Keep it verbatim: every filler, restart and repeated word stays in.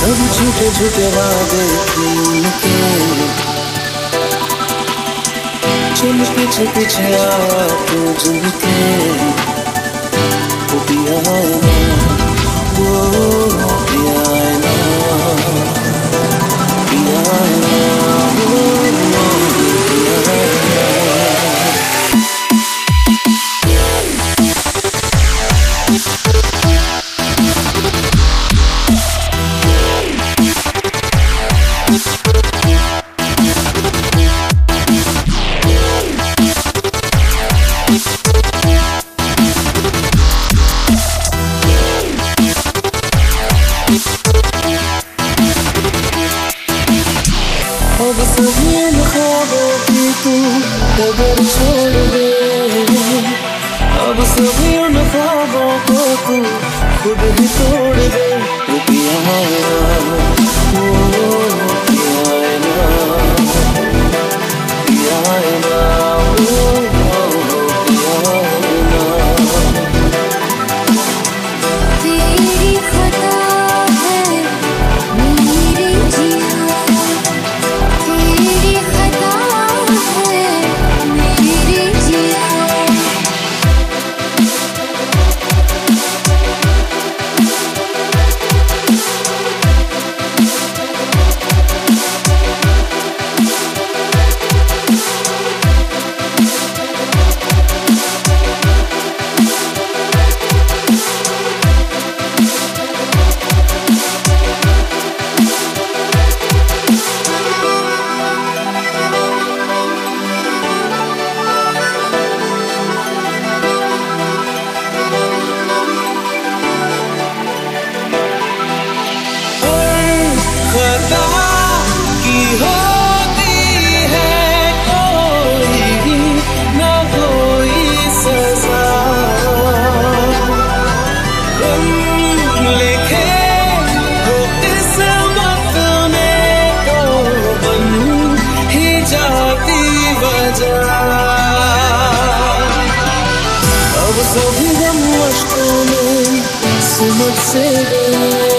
सब झूठे झूठे वादे थे उनके, चल पीछे पीछे आया तो जिनके वो पिया है ना, वो पिया है ना, पिया है ना, वो पिया है ना। अब सभी इन ख्वाबों की तू डगर छोड़ दे, अब सभी उन ख्वाबों को तू खुद ही तोड़ दे। वो पिया है ना, वो पिया है ना, पिया है ना, वो पिया है ना। तेरी खता है मेरी जिया, तेरी खता है मेरी जिया। खता की होती है कोई ना कोई सजा, हम लिखे हो किस्मत में तो बन ही जाती वजह। अब सभी गम अश्कों में सिमट से गए,